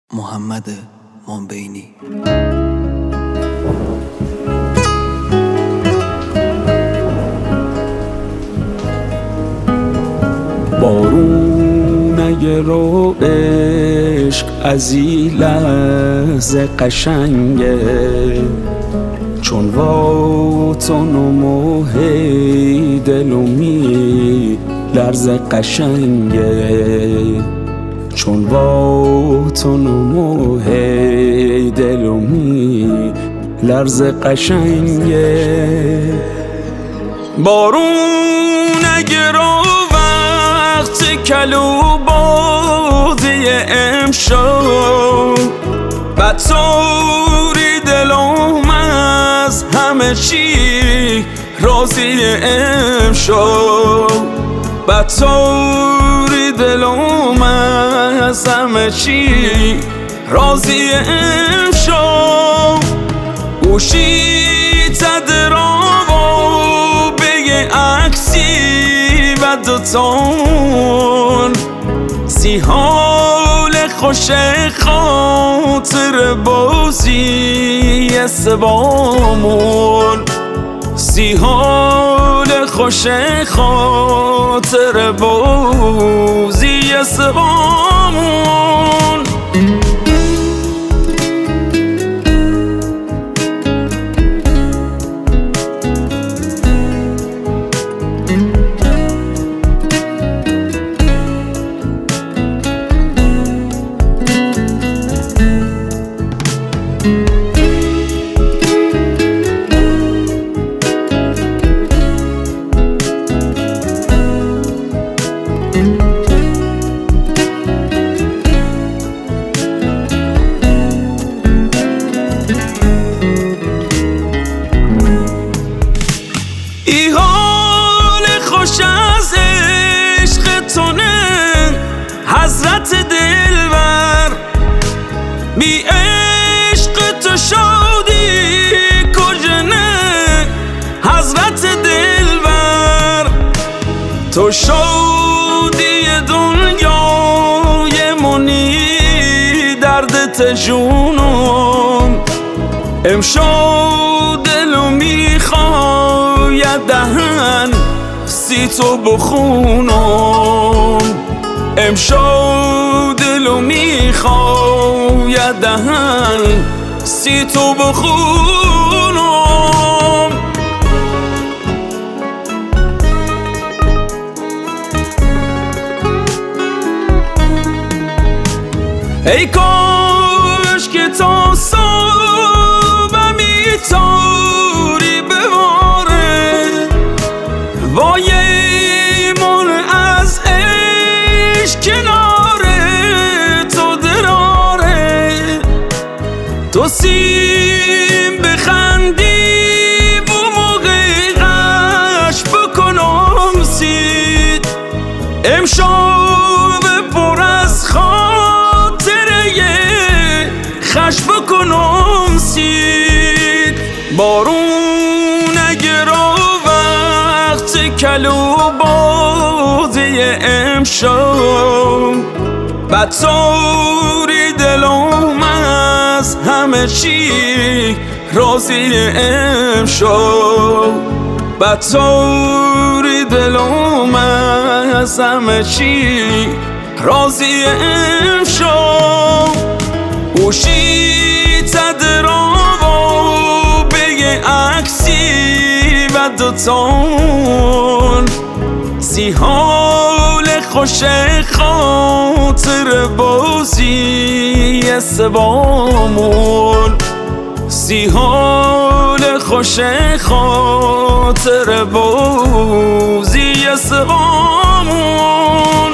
محمد مانبینی. بارون اگه رو عشق از این لحظه قشنگه، چون واتون و موهی دلومی لرز قشنگه، چون واتون و موهی دلومی لرز قشنگه. بارون اگه رو وقت کلو بازی امشب، بدطوری دلم از همه چی راضی امشب، بدطوری دلم از همه چی راضی امشب. گوشی تدرا و بگه عکسی و دوتون سی حال خوش خاطر بازی سبامون، سی حال خوش خاطر بازی سبامون. ای حال خوش از عشق تونه حضرت دلبر، بی عشق تو شادی کجنه حضرت دلبر. تو شادی دنیای منی دردت جونم، امشب دلو میخواد دهن سی تو بخونم، امشب دلو میخواد دهن سی تو بخونم. ای کاش که تا صبح میتاری بباره، وای من از عشق کناره تو دراره، تو سیم بخندی و موقع غش بکنم سید، امشب پر از خاطره خش بکنم سید. بارون اگه رو وقت کلو بازی امشب، بدطوری دلم از همه چی راضی امشب، بدطوری دلم از همه چی راضی امشب. گوشی تدرا و بگه عکسی و دوتون سی حال خوش خاطر بازی سبامون، سی حال خوش خاطر بازی سبامون.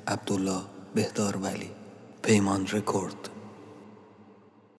عبدالله بهدار ولی. پیمان رکورد.